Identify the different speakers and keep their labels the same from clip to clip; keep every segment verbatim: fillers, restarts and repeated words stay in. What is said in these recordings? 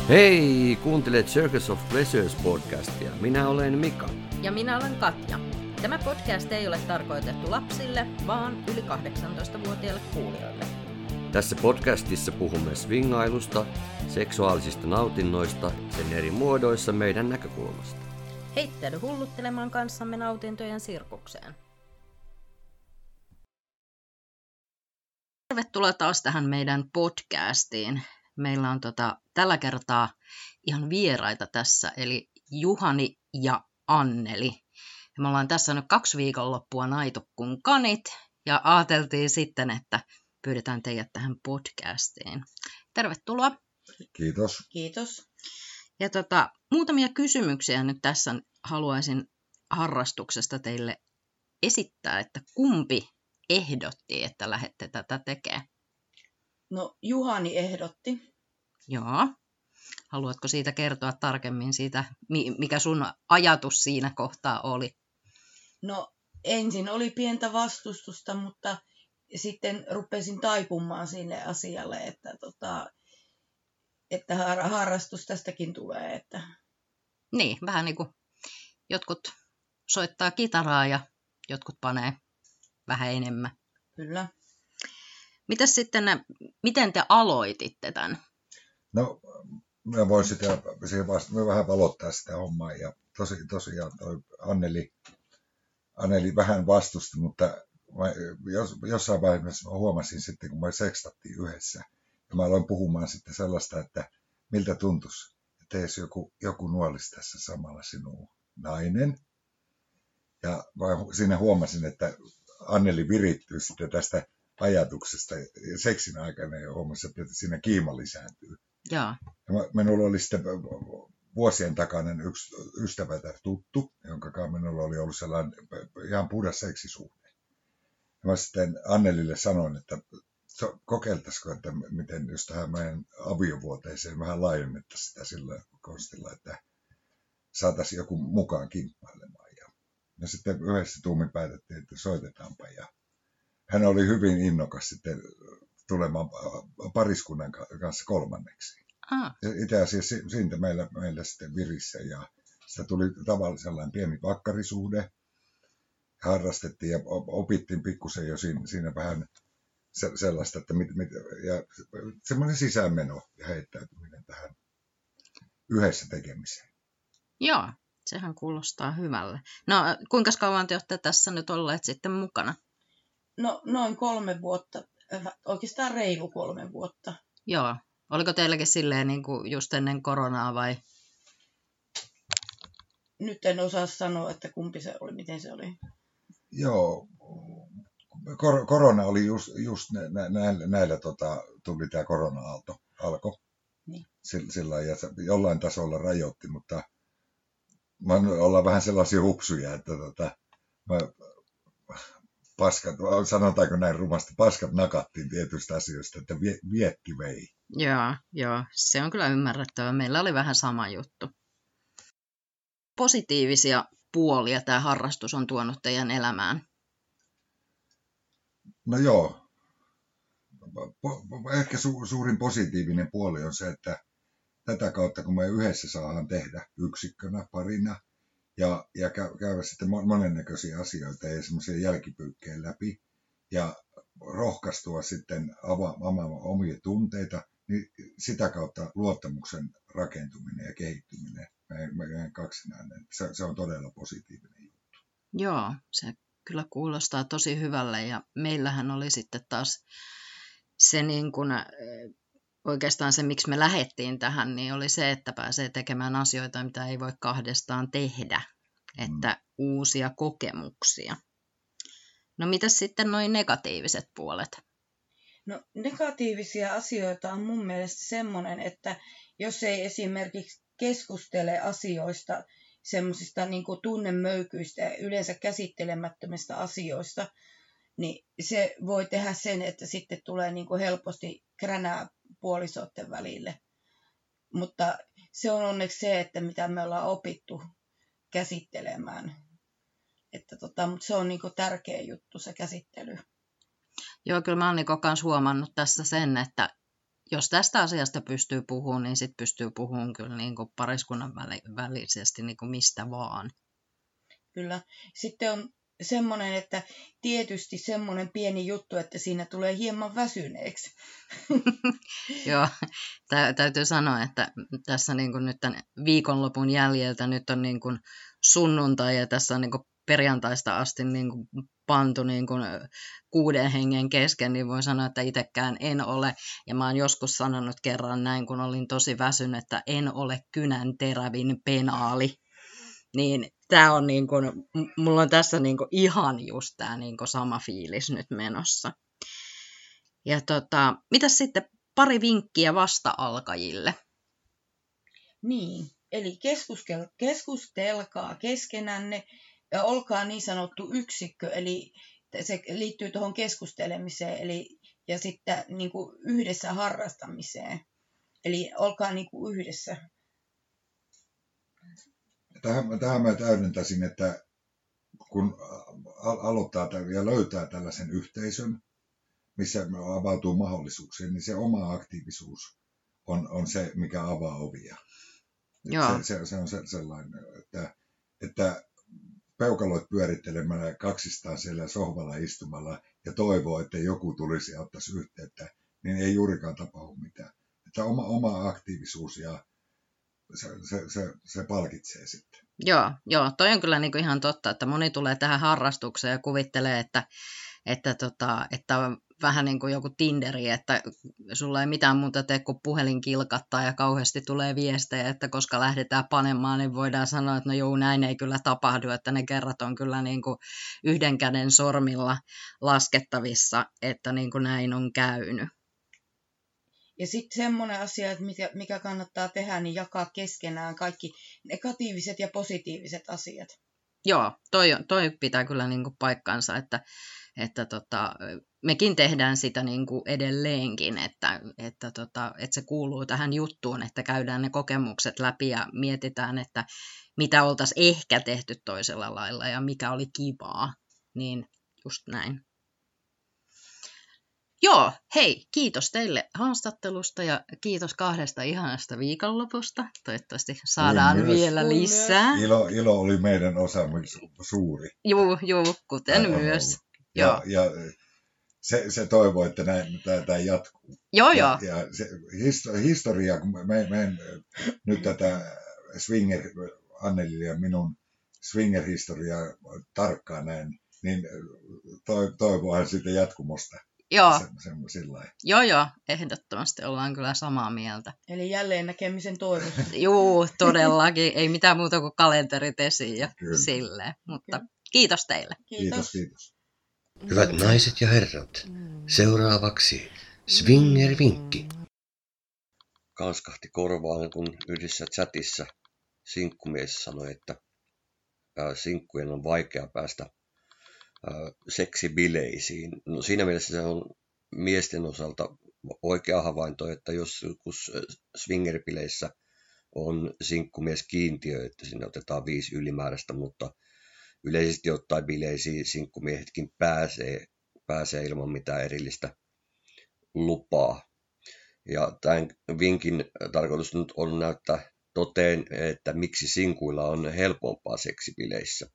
Speaker 1: Hei, kuuntelet Circus of Pleasures podcastia. Minä olen Mika.
Speaker 2: Ja minä olen Katja. Tämä podcast ei ole tarkoitettu lapsille, vaan yli kahdeksantoistavuotiaille kuulijoille.
Speaker 1: Tässä podcastissa puhumme swingailusta, seksuaalisista nautinnoista, sen eri muodoissa meidän näkökulmasta.
Speaker 2: Heittäydy hulluttelemaan kanssamme nautintojen sirkukseen. Tervetuloa taas tähän meidän podcastiin. Meillä on tota, tällä kertaa ihan vieraita tässä, eli Juhani ja Anneli. Ja me ollaan tässä nyt kaksi viikonloppua naitu kuin kanit, ja ajateltiin sitten, että pyydetään teidät tähän podcastiin. Tervetuloa.
Speaker 3: Kiitos.
Speaker 2: Kiitos. Ja tota, muutamia kysymyksiä nyt tässä haluaisin harrastuksesta teille esittää, että kumpi ehdotti, että lähdette tätä tekemään?
Speaker 4: No, Juhani ehdotti.
Speaker 2: Joo. Haluatko siitä kertoa tarkemmin siitä, mikä sun ajatus siinä kohtaa oli?
Speaker 4: No, ensin oli pientä vastustusta, mutta sitten rupesin taipumaan sinne asialle, että, tota, että harrastus tästäkin tulee. Että...
Speaker 2: Niin, vähän niin kuin jotkut soittaa kitaraa ja jotkut panee vähän enemmän.
Speaker 4: Kyllä.
Speaker 2: Mitäs sitten, miten te aloititte tämän?
Speaker 3: No, mä voin sitä, siihen vasta, mä vähän valottaa sitä hommaa. Ja tosi, tosiaan toi Anneli, Anneli vähän vastusti, mutta mä, jos, jossain vaiheessa mä huomasin sitten, kun me sekstattiin yhdessä. Ja mä aloin puhumaan sitten sellaista, että miltä tuntuisi, että jos joku, joku nuolisi tässä samalla sinua nainen. Ja mä siinä huomasin, että Anneli virittyy sitten tästä ajatuksesta seksin aikana ja huomasin, että siinä kiima lisääntyy.
Speaker 2: Jaa.
Speaker 3: Ja minulla oli sitten vuosien takainen yksi ystävätär tuttu, jonka kanssa minulla oli ollut sellainen ihan puhdas seksisuhde. Ja mä sitten Annelille sanoin, että kokeiltaisiko, että miten jos tähän meidän aviovuoteeseen vähän laajennettaisiin sitä sillä konstilla, että saataisiin joku mukaan kimppailemaan. Ja, ja sitten yhdessä tuumin päätettiin, että soitetaanpa. Ja hän oli hyvin innokas sitten tulemaan pariskunnan kanssa kolmanneksi.
Speaker 2: Ah.
Speaker 3: Itse asiassa siitä meillä, meillä sitten virissä ja sitä tuli tavallaan sellainen pieni vakkarisuhde. Harrastettiin ja opittiin pikkusen jo siinä, siinä vähän se, sellaista, että mit, mit, ja semmoinen sisäänmeno ja heittäytyminen tähän yhdessä tekemiseen.
Speaker 2: Joo, sehän kuulostaa hyvälle. No, kuinka kauan te olette tässä nyt olleet sitten mukana?
Speaker 4: No, noin kolme vuotta, oikeastaan reilu kolme vuotta.
Speaker 2: Joo. Oliko teilläkin silleen niin kuin just ennen koronaa vai?
Speaker 4: Nyt en osaa sanoa, että kumpi se oli, miten se oli.
Speaker 3: Joo, kor- korona oli just, just nä- näillä, näillä tota, tuli tämä korona-aalto, alkoi.
Speaker 4: Niin.
Speaker 3: Sillä ja se jollain tasolla rajoitti, mutta me ollaan vähän sellaisia hupsuja, että tota, mä, paskat, sanotaanko näin rumasti, paskat nakattiin tietyistä asioista, että vie, vietti vei.
Speaker 2: Joo, joo, se on kyllä ymmärrettävä. Meillä oli vähän sama juttu. Positiivisia puolia tämä harrastus on tuonut teidän elämään?
Speaker 3: No joo. Ehkä su- suurin positiivinen puoli on se, että tätä kautta kun me yhdessä saadaan tehdä yksikkönä, parina, ja, ja käydä sitten monennäköisiä asioita ja semmoisia jälkipyykkejä läpi, ja rohkaistua sitten avaamaan omia tunteita, niin sitä kautta luottamuksen rakentuminen ja kehittyminen meidän kaksinainen, se, se on todella positiivinen juttu.
Speaker 2: Joo, se kyllä kuulostaa tosi hyvälle, ja meillähän oli sitten taas se niin kuin, oikeastaan se, miksi me lähdettiin tähän, niin oli se, että pääsee tekemään asioita, mitä ei voi kahdestaan tehdä, että mm. uusia kokemuksia. No mitäs sitten noin negatiiviset puolet?
Speaker 4: No negatiivisia asioita on mun mielestä semmoinen, että jos ei esimerkiksi keskustele asioista, semmoisista niin kuin tunnemöykyistä ja yleensä käsittelemättömistä asioista, niin se voi tehdä sen, että sitten tulee niin kuin helposti kränää puolisoiden välille. Mutta se on onneksi se, että mitä me ollaan opittu käsittelemään. Että tota, mutta se on niin kuin tärkeä juttu, se käsittely.
Speaker 2: Joo, kyllä mä oon Niko kanssa huomannut tässä sen, että jos tästä asiasta pystyy puhumaan, niin sitten pystyy puhumaan kyllä niin kuin pariskunnan välisesti niin kuin mistä vaan.
Speaker 4: Kyllä. Sitten on semmoinen, että tietysti semmoinen pieni juttu, että siinä tulee hieman väsyneeksi.
Speaker 2: Joo, tä- täytyy sanoa, että tässä niin kuin nyt tämän viikonlopun jäljiltä nyt on niin kuin sunnuntai ja tässä on niin kuin perjantaista asti niin kuin pantu niin kuin kuuden hengen kesken, niin voin sanoa, että itsekään en ole. Ja mä oon joskus sanonut kerran näin, kun olin tosi väsynyt, että en ole kynän terävin penaali. Niin tää on niin kuin, mulla on tässä niin kuin ihan just tää niin kuin sama fiilis nyt menossa. Ja tota, mitäs sitten pari vinkkiä vasta-alkajille?
Speaker 4: Niin, eli keskuskel- keskustelkaa keskenänne ja olkaa niin sanottu yksikkö, eli se liittyy tuohon keskustelemiseen eli, ja sitten niin kuin yhdessä harrastamiseen. Eli olkaa niin kuin yhdessä.
Speaker 3: Tähän, tähän mä täydentäisin, että kun aloittaa ja löytää tällaisen yhteisön, missä avautuu mahdollisuuksia, niin se oma aktiivisuus on, on se, mikä avaa ovia. Se, se, se on se, sellainen, että, että peukaloit pyörittelemällä kaksistaan siellä sohvalla istumalla ja toivoo, että joku tulisi ja ottaisi yhteyttä, niin ei juurikaan tapahdu mitään. Että oma, oma aktiivisuus ja se, se, se, se palkitsee sitten.
Speaker 2: Joo, joo, toi on kyllä niinku ihan totta, että moni tulee tähän harrastukseen ja kuvittelee, että, että, tota, että on vähän niin kuin joku Tinderi, että sulla ei mitään muuta tee kuin puhelin kilkattaa ja kauheasti tulee viestejä, että koska lähdetään panemaan, niin voidaan sanoa, että no joo, näin ei kyllä tapahdu, että ne kerrat on kyllä niin kuin yhden käden sormilla laskettavissa, että niin kuin näin on käynyt.
Speaker 4: Ja sitten semmoinen asia, että mikä, mikä kannattaa tehdä, niin jakaa keskenään kaikki negatiiviset ja positiiviset asiat.
Speaker 2: Joo, toi, toi pitää kyllä niin kuin paikkansa, että, että tota, mekin tehdään sitä niin kuin edelleenkin, että, että, tota, että se kuuluu tähän juttuun, että käydään ne kokemukset läpi ja mietitään, että mitä oltaisiin ehkä tehty toisella lailla ja mikä oli kivaa, niin just näin. Joo, hei, kiitos teille haastattelusta ja kiitos kahdesta ihanasta viikonlopusta. Toivottavasti saadaan
Speaker 3: Kuin
Speaker 2: vielä
Speaker 4: myös.
Speaker 2: lisää.
Speaker 3: Ilo, ilo oli meidän osamme suuri.
Speaker 2: Juu, juu, kuten
Speaker 3: On
Speaker 2: myös.
Speaker 3: ollut.
Speaker 2: Joo,
Speaker 3: Ja, ja se, se toivoo, että näin, tämä, tämä jatkuu.
Speaker 2: joo,
Speaker 3: Ja,
Speaker 2: joo.
Speaker 3: ja se histo- historia, kun me, me nyt tätä Swinger, Anneli ja minun Swinger-historiaa tarkkaan näin, niin toivoahan siitä jatkumosta.
Speaker 2: Joo,
Speaker 3: Se, se, sillain.
Speaker 2: joo, joo, ehdottomasti ollaan kyllä samaa mieltä.
Speaker 4: Eli jälleen näkemisen toivossa.
Speaker 2: Juu, todellakin. Ei mitään muuta kuin kalenterit esiin ja
Speaker 3: Kyllä.
Speaker 2: silleen. Mutta kiitos teille.
Speaker 3: Kiitos, kiitos.
Speaker 1: Hyvät naiset ja herrat, seuraavaksi Swinger-vinkki. Kalskahti korvaan, kun yhdessä chatissa sinkkumies sanoi, että ää, sinkkujen on vaikea päästä ää, seksibileisiin. No, siinä mielessä se on miesten osalta oikea havainto, että jos joskus swingerbileissä on sinkkumies kiintiö, että sinne otetaan viisi ylimääräistä, mutta yleisesti ottaen bileisiin sinkkumiehetkin pääsee, pääsee ilman mitään erillistä lupaa. Ja tämän vinkin tarkoitus nyt on näyttää toteen, että miksi sinkuilla on helpompaa seksibileissä.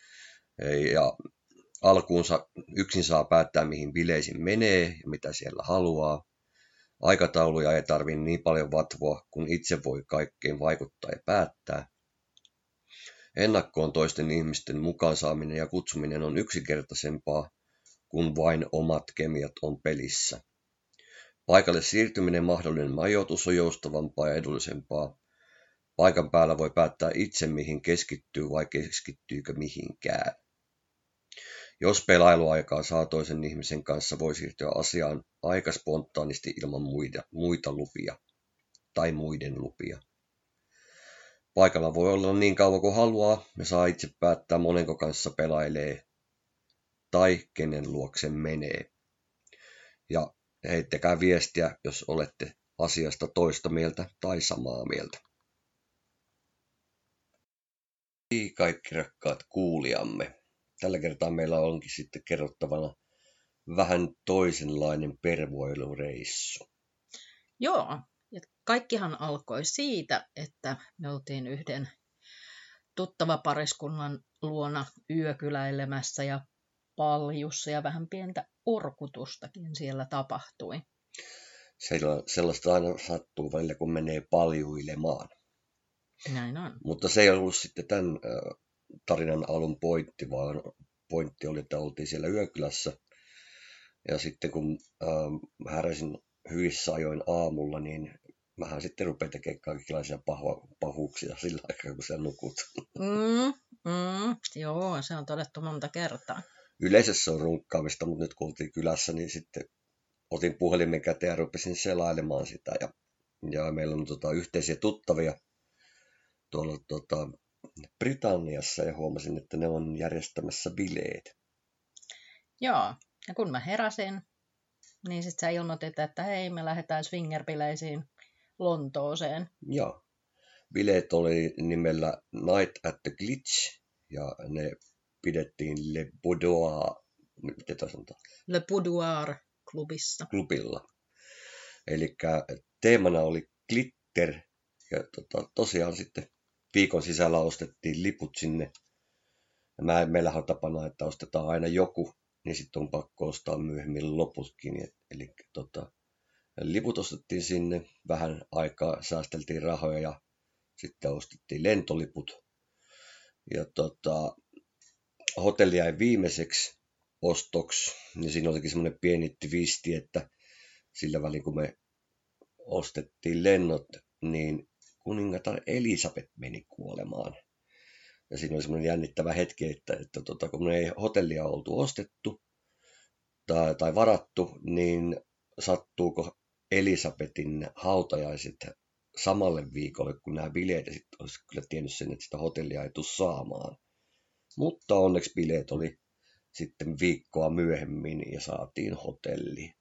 Speaker 1: Ja alkuunsa yksin saa päättää, mihin bileisiin menee ja mitä siellä haluaa. Aikatauluja ei tarvitse niin paljon vatvoa, kun itse voi kaikkeen vaikuttaa ja päättää. Ennakkoon toisten ihmisten mukaan saaminen ja kutsuminen on yksinkertaisempaa, kun vain omat kemiat on pelissä. Paikalle siirtyminen mahdollinen majoitus on joustavampaa ja edullisempaa. Paikan päällä voi päättää itse, mihin keskittyy vai keskittyykö mihinkään. Jos pelailuaikaa saa toisen ihmisen kanssa, voi siirtyä asiaan aika spontaanisti ilman muita, muita lupia tai muiden lupia. Paikalla voi olla niin kauan kuin haluaa ja saa itse päättää monenko kanssa pelailee tai kenen luokse menee. Ja heittäkää viestiä, jos olette asiasta toista mieltä tai samaa mieltä. Kaikki rakkaat kuulijamme. Tällä kertaa meillä onkin sitten kerrottavana vähän toisenlainen pervoilureissu.
Speaker 2: Joo, ja kaikkihan alkoi siitä, että me oltiin yhden tuttava pariskunnan luona yökyläilemässä ja paljussa ja vähän pientä orkutustakin siellä tapahtui.
Speaker 1: Sellaista aina sattuu välillä, kun menee paljuilemaan.
Speaker 2: Näin on.
Speaker 1: Mutta se ei ollut sitten tämän tarinan alun pointti, vaan pointti oli, että oltiin siellä yökylässä. Ja sitten kun äh, heräsin hyvissä ajoin aamulla, niin mähän sitten rupean tekemään kaikenlaisia pahu- pahuuksia sillä aikaa, kun sä nukut.
Speaker 2: Mm, mm, joo, se on todettu monta kertaa.
Speaker 1: Yleensä se on runkkaamista, mutta nyt kun oltiin kylässä, niin sitten otin puhelimen käteen ja rupesin selailemaan sitä. Ja, ja meillä on tota, yhteisiä tuttavia tuolla tota, Britanniassa ja huomasin, että ne on järjestämässä bileet.
Speaker 2: Joo, ja kun mä heräsin, niin sitten sä ilmoitit, että hei, me lähdetään swingerbileisiin Lontooseen.
Speaker 1: Joo, bileet oli nimellä Night at the Glitch ja ne pidettiin Le Boudoir, miten tämä sanotaan?
Speaker 2: Le Boudoir-klubissa.
Speaker 1: Klubilla. Eli teemana oli glitter ja tota, tosiaan sitten viikon sisällä ostettiin liput sinne. Ja mä, meillähän on tapana, että ostetaan aina joku, niin sitten on pakko ostaa myöhemmin loputkin. Eli tota, liput ostettiin sinne, vähän aikaa säästeltiin rahoja ja sitten ostettiin lentoliput. Ja tota, hotelli jäi viimeiseksi ostoksi, niin siinä olikin semmoinen pieni twisti, että sillä välin kun me ostettiin lennot, niin kuningatar Elisabeth meni kuolemaan. Ja siinä oli semmoinen jännittävä hetki, että, että tota, kun me ei hotellia oltu ostettu tai, tai varattu, niin sattuuko Elisabetin hautajaiset samalle viikolle kuin nämä bileet, ja sitten olisi kyllä tiennyt sen, että sitä hotellia ei tule saamaan. Mutta onneksi bileet oli sitten viikkoa myöhemmin ja saatiin hotelli.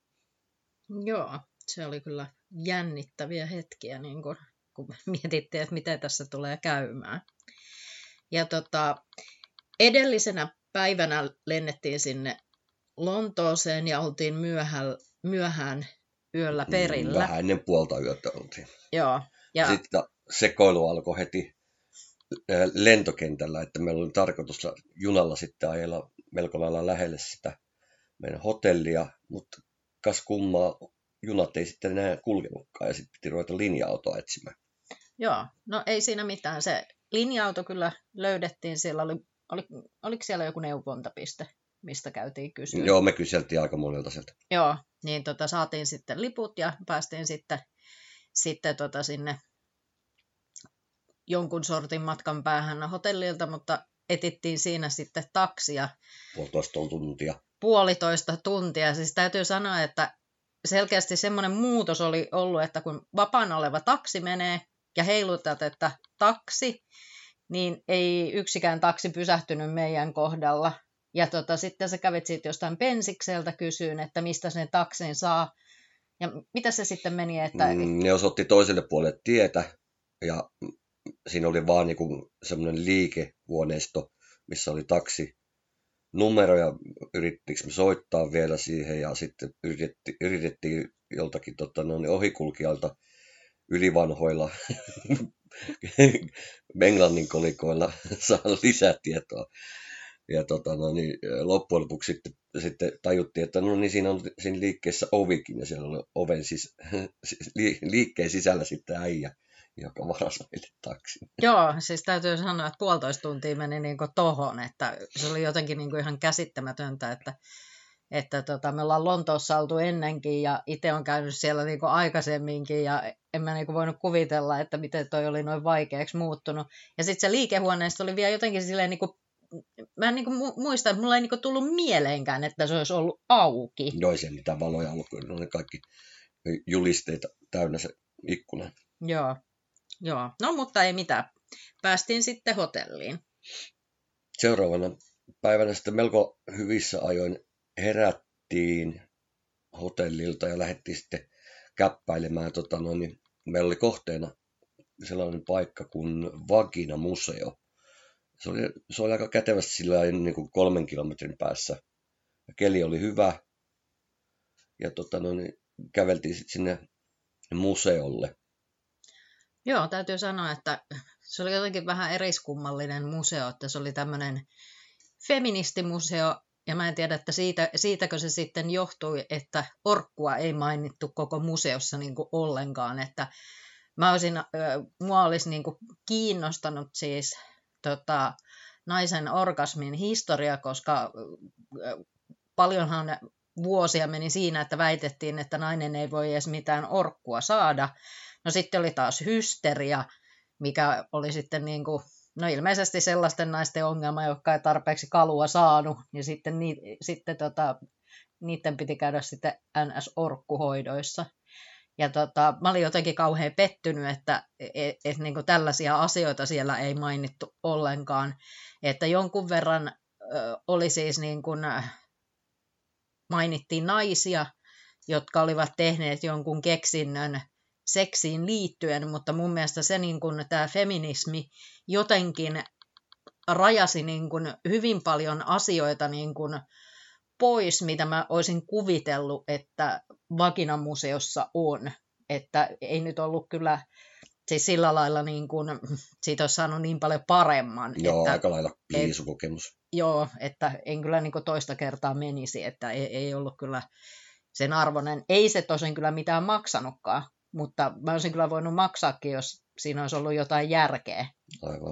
Speaker 2: Joo, se oli kyllä jännittäviä hetkiä, niin kun, kun mietittiin, että miten tässä tulee käymään. Ja tota, edellisenä päivänä lennettiin sinne Lontooseen ja oltiin myöhään, myöhään yöllä perillä.
Speaker 1: Vähän ennen puolta yötä oltiin.
Speaker 2: Joo. Ja
Speaker 1: sitten sekoilu alkoi heti lentokentällä, että meillä oli tarkoitus junalla sitten ajella melko lailla lähelle sitä meidän hotellia, mutta kas kummaa, junat ei sitten enää kulkenutkaan ja sitten piti ruveta linja-autoa etsimään.
Speaker 2: Joo, no ei siinä mitään. Se linja-auto kyllä löydettiin, siellä oli, oli, oliko siellä joku neuvontapiste, mistä käytiin kysyä?
Speaker 1: Joo, me kyseltiin aika monelta sieltä.
Speaker 2: Joo, niin tota, saatiin sitten liput ja päästiin sitten, sitten tota, sinne jonkun sortin matkan päähän hotellilta, mutta etittiin siinä sitten taksia.
Speaker 1: Puolitoista tuntia.
Speaker 2: Puolitoista tuntia. Siis täytyy sanoa, että selkeästi semmoinen muutos oli ollut, että kun vapaana oleva taksi menee ja heilutat, että taksi, niin ei yksikään taksi pysähtynyt meidän kohdalla. Ja tota, sitten sä kävit siitä jostain pensikseltä kysyyn, että mistä sen taksin saa. Ja mitä se sitten meni? Että...
Speaker 1: Mm, ne osoitti toiselle puolelle tietä ja siinä oli vaan niinku semmoinen liikehuoneisto, missä oli taksi numero ja yrittikö me soittaa vielä siihen ja sitten yritettiin, yritettiin joltakin tota, no, niin ohikulkijalta ylivanhoilla englannin kolikoilla saada lisätietoa. Ja tota, no, niin, loppujen lopuksi sitten, sitten tajuttiin, että no, niin siinä on siinä liikkeessä ovikin ja siellä oli oven sis, liikkeen sisällä sitten äijä, joka varasi meille taksin.
Speaker 2: Joo, siis täytyy sanoa, että puolitoista tuntia meni niin kuin tohon, että se oli jotenkin niin kuin ihan käsittämätöntä, että, että tota, me ollaan Lontoossa oltu ennenkin ja itse on käynyt siellä niin kuin aikaisemminkin ja en mä niin kuin voinut kuvitella, että miten toi oli noin vaikeaksi muuttunut. Ja sitten se liikehuoneesta oli vielä jotenkin silleen, niin kuin, mä en niin kuin muistan, että mulla ei niin kuin tullut mieleenkään, että se olisi ollut auki.
Speaker 1: Joo, ei siellä mitään valoja ollut, kun ne oli kaikki julisteita täynnä se ikkuna.
Speaker 2: Joo. Joo, no mutta ei mitään. Päästiin sitten hotelliin.
Speaker 1: Seuraavana päivänä sitten melko hyvissä ajoin herättiin hotellilta ja lähdettiin sitten käppäilemään. Tota, no, niin meillä oli kohteena sellainen paikka kuin Vagina-museo. Se oli, se oli aika kätevästi sillä niin kuin kolmen kilometrin päässä. Ja keli oli hyvä. Ja tota, no, niin käveltiin sitten sinne museolle.
Speaker 2: Joo, täytyy sanoa, että se oli jotenkin vähän eriskummallinen museo, että se oli tämmöinen feministimuseo, ja mä en tiedä, että siitä, siitäkö se sitten johtui, että orkkua ei mainittu koko museossa niin kuin ollenkaan, että mä olisin, äh, mua olisi niin kuin kiinnostanut siis tota, naisen orgasmin historia, koska äh, paljonhan vuosia meni siinä, että väitettiin, että nainen ei voi edes mitään orkkua saada. No sitten oli taas hysteria, mikä oli sitten niin kuin, no ilmeisesti sellaisten naisten ongelma, jotka ei tarpeeksi kalua saanut, niin sitten, ni, sitten tota, niiden piti käydä sitten N S-orkkuhoidoissa. Ja tota, mä olin jotenkin kauhean pettynyt, että et, et, niin kuin tällaisia asioita siellä ei mainittu ollenkaan. Että jonkun verran ö, oli siis niin kuin, mainittiin naisia, jotka olivat tehneet jonkun keksinnön seksiin liittyen, mutta mun mielestä se niin kuin, tämä feminismi jotenkin rajasi niin kuin, hyvin paljon asioita niin kuin, pois, mitä mä olisin kuvitellut, että vaginamuseossa on. Että ei nyt ollut kyllä siis sillä lailla, niin kuin, siitä olisi saanut niin paljon paremman.
Speaker 1: Joo,
Speaker 2: että,
Speaker 1: aika lailla piisukokemus.
Speaker 2: Joo, että en kyllä niin kuin toista kertaa menisi, että ei, ei ollut kyllä sen arvoinen. Ei se tosin kyllä mitään maksanutkaan, mutta mä olisin kyllä voinut maksaakin, jos siinä olisi ollut jotain järkeä.
Speaker 1: Aivan.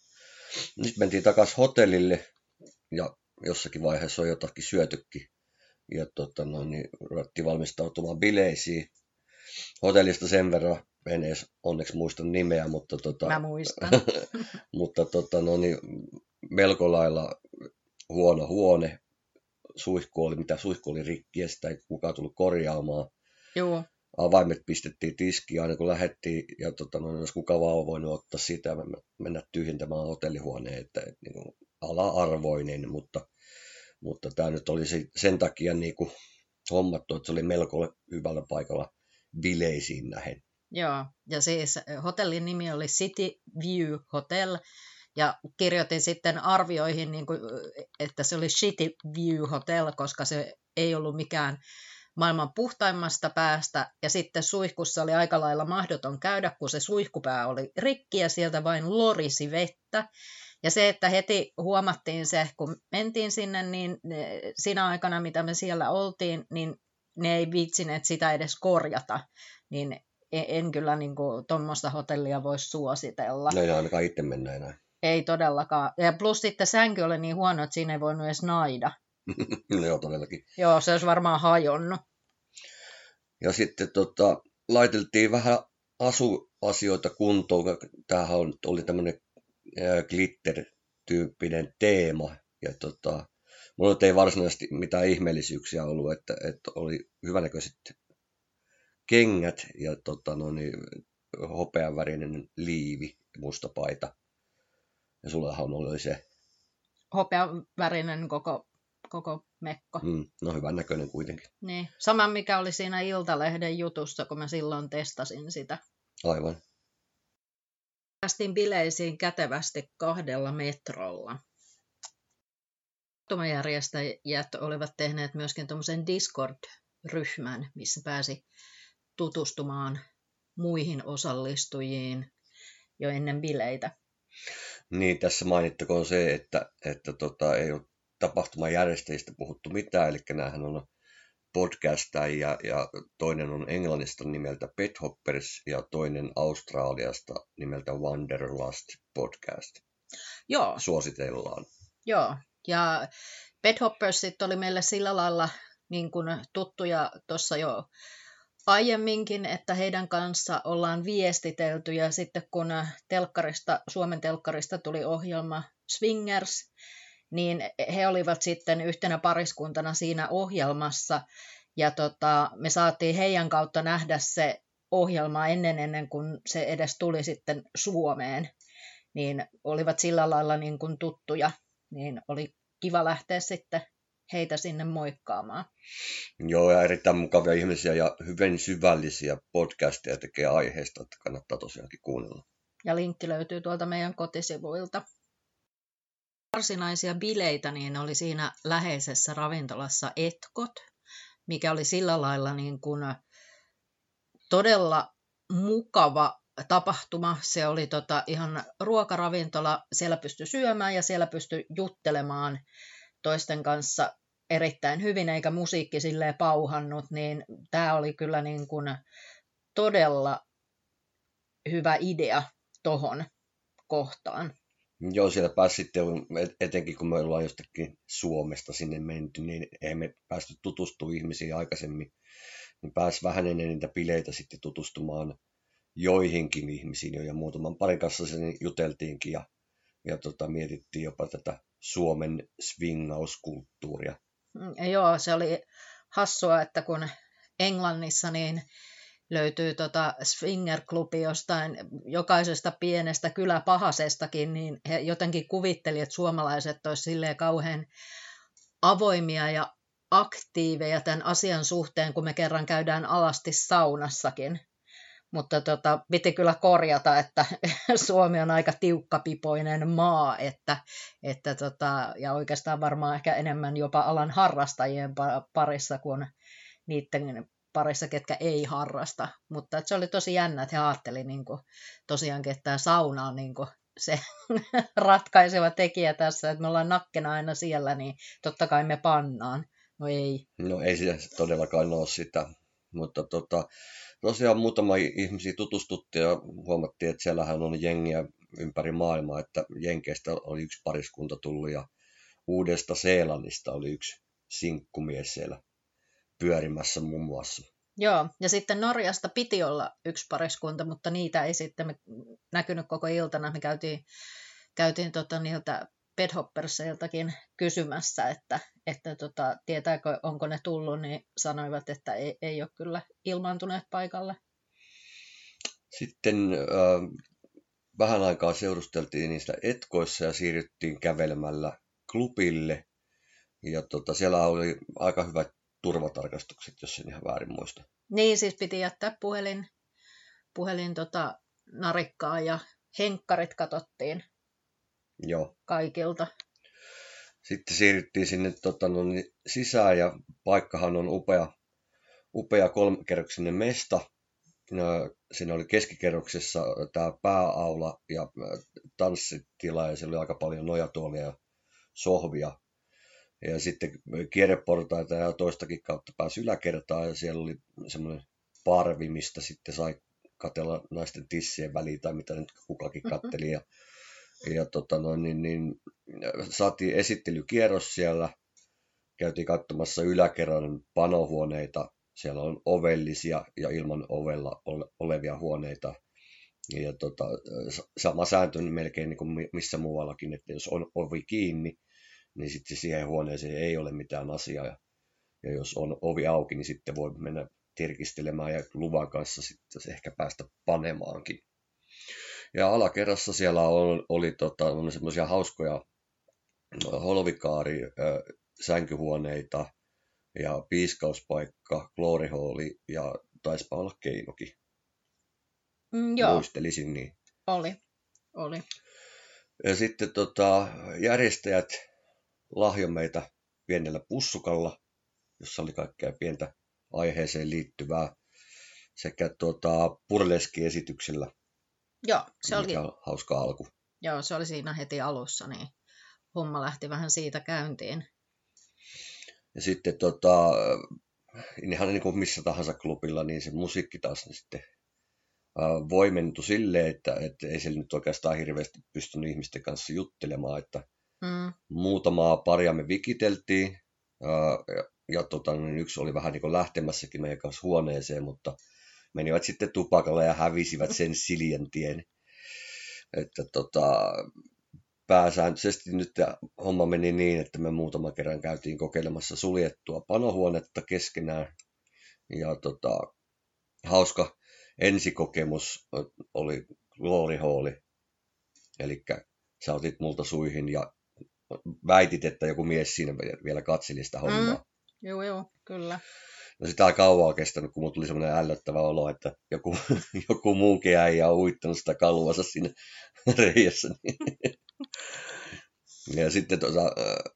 Speaker 1: Nyt mentiin takaisin hotellille ja jossakin vaiheessa on jotakin syötykin. Ja tota, no, niin ruvettiin valmistautumaan bileisiin. Hotellista sen verran, en edes onneksi muista nimeä, mutta, tota,
Speaker 2: Mä muistan.
Speaker 1: mutta tota, no, niin, melko lailla huono huone. Suihku oli, mitä suihku oli rikki ja sitä ei kukaan tullut korjaamaan.
Speaker 2: Joo.
Speaker 1: Avaimet pistettiin tiskiin aina kun lähdettiin, ja tota, no, jos kuka vaan on voinut ottaa sitä ja mennä tyhjentämään hotellihuoneen, että et, niin kuin ala-arvoinen, mutta, mutta tämä nyt oli sen takia niin kuin hommattu, että se oli melko hyvällä paikalla bileisiin nähen.
Speaker 2: Joo, ja siis hotellin nimi oli City View Hotel, ja kirjoitin sitten arvioihin, niin kuin, että se oli City View Hotel, koska se ei ollut mikään maailman puhtaimmasta päästä, ja sitten suihkussa oli aika lailla mahdoton käydä, kun se suihkupää oli rikki, ja sieltä vain lorisi vettä. Ja se, että heti huomattiin se, kun mentiin sinne, niin siinä aikana, mitä me siellä oltiin, niin ne ei viitsineet sitä edes korjata, niin en kyllä niin tuommoista hotellia voisi suositella.
Speaker 1: No ei ainakaan itse mennä enää.
Speaker 2: Ei todellakaan. Ja plus sitten sänky oli niin huono, että siinä ei voinut edes naida.
Speaker 1: No joo, todellakin.
Speaker 2: Joo, se olisi varmaan hajonnut.
Speaker 1: Ja sitten tota, laiteltiin vähän asuasioita kuntoon. Tämähän oli tämmöinen glitter-tyyppinen teema. Ja tota, mulla ei varsinaisesti mitään ihmeellisyyksiä ollut, että, että oli hyvänäköiset kengät ja tota, no niin, hopeanvärinen liivi ja musta paita. Ja sullahan oli se
Speaker 2: hopeanvärinen koko, koko mekko.
Speaker 1: Mm, no hyvän näköinen kuitenkin.
Speaker 2: Niin. Sama mikä oli siinä Iltalehden jutussa, kun mä silloin testasin sitä.
Speaker 1: Aivan.
Speaker 2: Päästiin bileisiin kätevästi kahdella metrolla. Tapahtumajärjestäjät olivat tehneet myöskin tuommoisen Discord-ryhmän, missä pääsi tutustumaan muihin osallistujiin jo ennen bileitä.
Speaker 1: Niin, tässä mainittakoon se, että, että tota, ei ole tapahtumajärjestäjistä puhuttu mitään, eli näähän on podcastajia ja toinen on englannista nimeltä Pet Hoppers ja toinen Australiasta nimeltä Wanderlust Podcast.
Speaker 2: Joo.
Speaker 1: Suositellaan.
Speaker 2: Joo, ja Pet Hoppersit oli meille sillä lailla niin kuin tuttuja tuossa jo aiemminkin, että heidän kanssa ollaan viestitelty, ja sitten kun telkkarista, Suomen telkkarista tuli ohjelma Swingers, niin he olivat sitten yhtenä pariskuntana siinä ohjelmassa, ja tota, me saatiin heidän kautta nähdä se ohjelma ennen, ennen kuin se edes tuli sitten Suomeen, niin olivat sillä lailla niin kuin tuttuja, niin oli kiva lähteä sitten heitä sinne moikkaamaan.
Speaker 1: Joo, ja erittäin mukavia ihmisiä ja hyvin syvällisiä podcasteja tekee aiheesta, että kannattaa tosiaankin kuunnella.
Speaker 2: Ja linkki löytyy tuolta meidän kotisivuilta. Varsinaisia bileitä niin oli siinä läheisessä ravintolassa Etkot, mikä oli sillä lailla niin kuin todella mukava tapahtuma. Se oli tota ihan ruokaravintola, siellä pystyi syömään ja siellä pystyi juttelemaan toisten kanssa erittäin hyvin, eikä musiikki silleen pauhannut, niin tämä oli kyllä niin kuin todella hyvä idea tohon kohtaan.
Speaker 1: Joo, siellä pääsi sitten, etenkin kun me ollaan jostakin Suomesta sinne menty, niin ei me päästy tutustumaan ihmisiin aikaisemmin, niin pääsi vähän ennen niitä bileitä sitten tutustumaan joihinkin ihmisiin jo, ja muutaman parin kanssa sen juteltiinkin, ja, ja tota, mietittiin jopa tätä Suomen swingauskulttuuria.
Speaker 2: Joo, se oli hassua, että kun Englannissa niin löytyy tota swinger-klubi jostain jokaisesta pienestä kyläpahasestakin, niin he jotenkin kuvitteli, että suomalaiset olisivat silleen kauhean avoimia ja aktiiveja tämän asian suhteen, kun me kerran käydään alasti saunassakin. Mutta tota, piti kyllä korjata, että Suomi on aika tiukkapipoinen maa, että, että tota, ja oikeastaan varmaan ehkä enemmän jopa alan harrastajien parissa kuin niiden parissa, ketkä ei harrasta. Mutta se oli tosi jännä, että he ajattelivat niin kuin, tosiaankin, että tämä sauna on niin kuin se ratkaiseva tekijä tässä, että me ollaan nakkena aina siellä, niin totta kai me pannaan. No ei.
Speaker 1: No ei se todellakaan ole sitä, mutta tota, tosiaan muutama ihmisiä tutustuttiin ja huomattiin, että siellähän on jengiä ympäri maailmaa, että Jenkeistä oli yksi pariskunta tullut ja Uudesta Seelannista oli yksi sinkkumies siellä pyörimässä muun muassa.
Speaker 2: Joo, ja sitten Norjasta piti olla yksi pariskunta, mutta niitä ei sitten näkynyt koko iltana. Me käytiin, käytiin tota niiltä bedhopperseiltakin kysymässä, että, että tota, tietääkö, onko ne tullut, niin sanoivat, että ei, ei ole kyllä ilmaantuneet paikalle.
Speaker 1: Sitten äh, vähän aikaa seurusteltiin niistä etkoissa ja siirryttiin kävelemällä klubille. Ja tota, siellä oli aika hyvät turvatarkastukset, jos en ihan väärin muista.
Speaker 2: Niin, siis piti jättää puhelin, puhelin tota, narikkaa ja henkkarit katsottiin.
Speaker 1: Joo.
Speaker 2: Kaikilta.
Speaker 1: Sitten siirryttiin sinne tota, no, sisään ja paikkahan on upea, upea kolmikerroksinen mesta. Siinä oli keskikerroksessa tämä pääaula ja tanssitila ja siellä oli aika paljon nojatuolia ja sohvia. Ja sitten kierreportaita ja toistakin kautta pääsi yläkertaan ja siellä oli semmoinen parvi, mistä sitten sai katsella naisten tissien väliin tai mitä nyt kukakin katteli. Ja, ja tota noin, niin, niin, saatiin esittelykierros siellä, käytiin katsomassa yläkerran panohuoneita. Siellä on ovellisia ja ilman ovella olevia huoneita. Ja tota, sama sääntö melkein niin kuin missä muuallakin, että jos on ovi kiinni, niin sitten siihen huoneeseen ei ole mitään asiaa. Ja, ja jos on ovi auki, niin sitten voi mennä tirkistelemään ja luvan kanssa sitten ehkä päästä panemaankin. Ja alakerrassa siellä on, oli tota, semmoisia hauskoja holvikaari, äh, sänkyhuoneita ja piiskauspaikka, glory halli ja taisipa olla keinokin.
Speaker 2: Mm, joo.
Speaker 1: Muistelisin niin.
Speaker 2: Oli, oli.
Speaker 1: Ja sitten tota, järjestäjät lahjoi meitä pienellä pussukalla, jossa oli kaikkea pientä aiheeseen liittyvää, sekä tuota, burleski-esityksellä.
Speaker 2: Joo, se oli
Speaker 1: hauska alku.
Speaker 2: Joo, se oli siinä heti alussa, niin homma lähti vähän siitä käyntiin.
Speaker 1: Ja sitten tota, ihan niin kuin missä tahansa klubilla, niin se musiikki taas niin sitten äh, voimentui silleen, että, että ei se nyt oikeastaan hirveästi pystynyt ihmisten kanssa juttelemaan, että mm. muutamaa paria me vikiteltiin, äh, ja, ja tota, niin yksi oli vähän niin kuin lähtemässäkin meidän kanssa huoneeseen, mutta menivät sitten tupakalla ja hävisivät sen siljentien. Että tota, pääsääntöisesti nyt homma meni niin, että me muutaman kerran käytiin kokeilemassa suljettua panohuonetta keskenään. Ja tota, hauska ensikokemus oli glory hall. Eli sä otit multa suihin ja väitit, että joku mies siinä vielä katseli sitä hommaa. Mm.
Speaker 2: Joo, joo, kyllä.
Speaker 1: No sitä on kauaa kestänyt, kun mulla tuli semmoinen ällöttävä olo, että joku, joku muukin äijä on uittanut sitä kaluansa siinä reiässä. Ja sitten tuossa,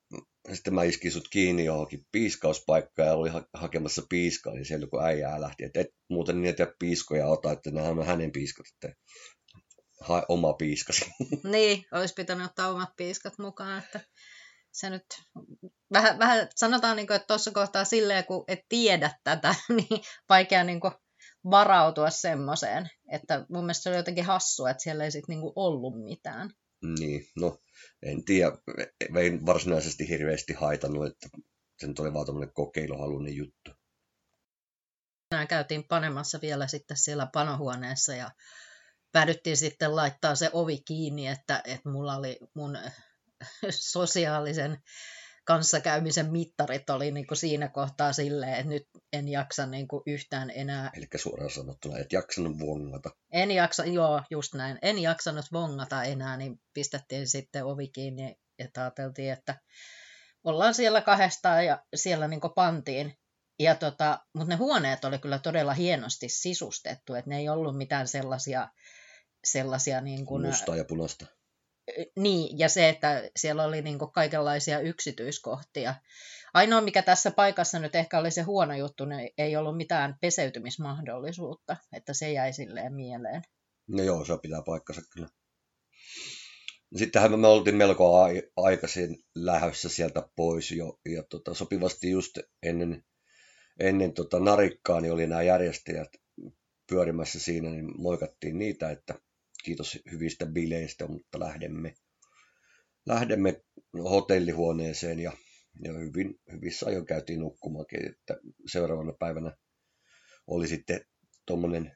Speaker 1: sitten mä iskin sut kiinni johonkin piiskauspaikkaan ja oli ha- hakemassa piiskaa, niin siellä kun äijää lähti, että et muuten niitä piiskoja ota, että nämä on hänen piiskat, että hae oma piiskasi.
Speaker 2: Niin, olisi pitänyt ottaa omat piiskat mukaan, että se nyt vähän, vähän sanotaan, niin kuin, että tuossa kohtaa silleen, kun et tiedä tätä, niin vaikea niin kuin varautua semmoiseen, että mun mielestä se oli jotenkin hassua, että siellä ei sitten niin kuin ollut mitään.
Speaker 1: Niin, no en tiedä, ei varsinaisesti hirveästi haitannut, että se nyt oli vaan tämmöinen kokeiluhaluinen juttu.
Speaker 2: Tänään käytiin panemassa vielä sitten siellä panohuoneessa ja päädyttiin sitten laittaa se ovi kiinni, että, että mulla oli mun sosiaalisen kanssakäymisen mittarit oli niin kuin siinä kohtaa silleen, että nyt en jaksa niin kuin yhtään enää.
Speaker 1: Eli suoraan sanottuna, et jaksanut vongata.
Speaker 2: En jaksa, joo, just näin. En jaksanut vongata enää, niin pistettiin sitten ovi kiinni ja ajateltiin, että ollaan siellä kahdestaan ja siellä niin kuin pantiin. Ja tota, mutta ne huoneet oli kyllä todella hienosti sisustettu, että ne ei ollut mitään sellaisia, sellaisia niin kuin,
Speaker 1: mustaa ja punaista.
Speaker 2: Niin, ja se, että siellä oli niin kuin kaikenlaisia yksityiskohtia. Ainoa, mikä tässä paikassa nyt ehkä oli se huono juttu, niin ei ollut mitään peseytymismahdollisuutta, että se jäi silleen mieleen.
Speaker 1: No joo, se pitää paikkansa kyllä. Sittenhän me oltiin melko aikaisin lähdössä sieltä pois jo, ja tota, sopivasti just ennen, ennen tota narikkaa niin oli nämä järjestäjät pyörimässä siinä, niin moikattiin niitä, että kiitos hyvistä bileistä, mutta lähdemme, lähdemme hotellihuoneeseen ja, ja hyvin, hyvissä ajoin käytiin nukkumaankin, että seuraavana päivänä oli sitten tuommoinen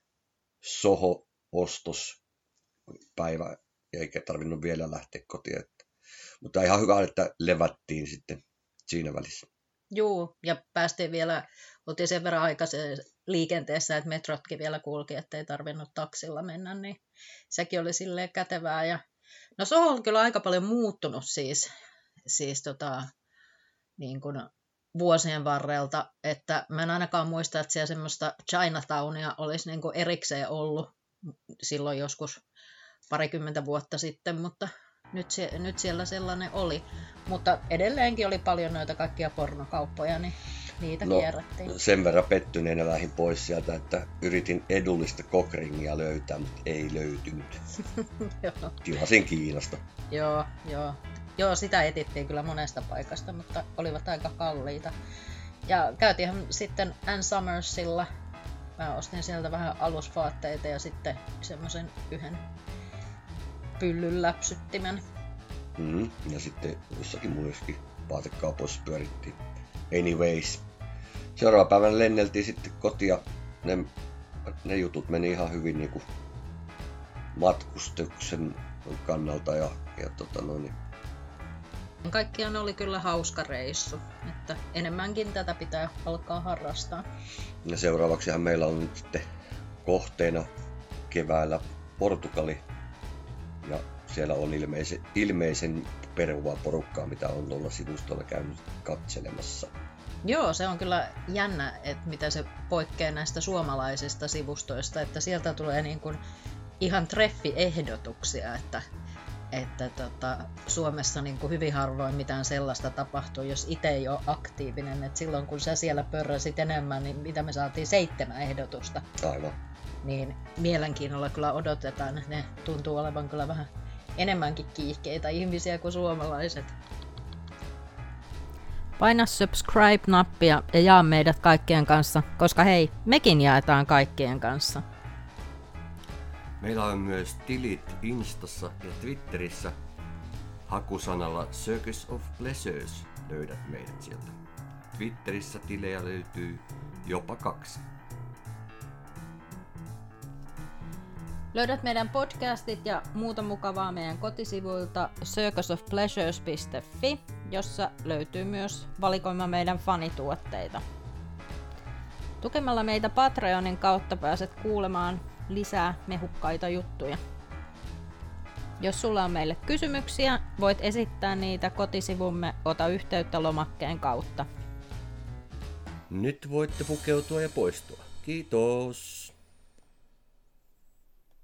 Speaker 1: soho-ostospäivä, eikä tarvinnut vielä lähteä kotiin. Että, mutta ihan hyvä, että levättiin sitten siinä välissä.
Speaker 2: Joo, ja päästiin vielä, oltiin sen verran aikaisen liikenteessä, että metrotkin vielä kulki, ettei tarvinnut taksilla mennä, niin sekin oli silleen kätevää. Ja no se on kyllä aika paljon muuttunut siis, siis tota, niin kuin vuosien varrelta, että mä en ainakaan muista, että siellä semmoista Chinatownia olisi niin kuin erikseen ollut silloin joskus parikymmentä vuotta sitten, mutta nyt, se, nyt siellä sellainen oli. Mutta edelleenkin oli paljon noita kaikkia pornokauppoja, niin niitä
Speaker 1: no,
Speaker 2: kierrättiin.
Speaker 1: Sen verran pettyneenä lähdin pois sieltä, että yritin edullista cockringia löytää, mutta ei löytynyt. Tilasin Kiinasta.
Speaker 2: Joo, joo. Joo, sitä etittiin kyllä monesta paikasta, mutta olivat aika kalliita. Ja käytiinhän sitten Ann Summersilla. Mä ostin sieltä vähän alusvaatteita ja sitten semmoisen yhden pyllyn läpsyttimen.
Speaker 1: Mm, ja sitten jossakin muissakin vaatekaupoissa pyörittiin. Anyways. Seuraava päivänä lenneltiin sitten kotia. Ne, ne jutut meni ihan hyvin niin kuin matkustuksen kannalta. Ja, ja tota noin.
Speaker 2: Kaikkiaan oli kyllä hauska reissu. Että enemmänkin tätä pitää alkaa harrastaa.
Speaker 1: Ja seuraavaksihan meillä on nyt sitten kohteena keväällä Portugali. Ja siellä on ilmeisen, ilmeisen peruvaa porukkaa, mitä on tuolla sivustolla käynyt katselemassa.
Speaker 2: Joo, se on kyllä jännä, että mitä se poikkeaa näistä suomalaisista sivustoista, että sieltä tulee niin kuin ihan treffiehdotuksia, että, että tota, Suomessa niin kuin hyvin harvoin mitään sellaista tapahtuu, jos itse ei ole aktiivinen. Et silloin kun sä siellä pörräsit enemmän, niin mitä me saatiin seitsemän ehdotusta.
Speaker 1: Aivan.
Speaker 2: Niin mielenkiinnolla kyllä odotetaan. Ne tuntuu olevan kyllä vähän enemmänkin kiihkeitä ihmisiä kuin suomalaiset.
Speaker 5: Paina subscribe-nappia ja jaa meidät kaikkien kanssa, koska hei, mekin jaetaan kaikkien kanssa.
Speaker 1: Meillä on myös tilit Instassa ja Twitterissä. Hakusanalla Circus of Pleasures löydät meidät sieltä. Twitterissä tilejä löytyy jopa kaksi.
Speaker 5: Löydät meidän podcastit ja muuta mukavaa meidän kotisivuilta circus of pleasures piste fi, jossa löytyy myös valikoima meidän fanituotteita. Tukemalla meitä Patreonin kautta pääset kuulemaan lisää mehukkaita juttuja. Jos sulla on meille kysymyksiä, voit esittää niitä kotisivumme Ota yhteyttä lomakkeen kautta.
Speaker 1: Nyt voitte pukeutua ja poistua. Kiitos!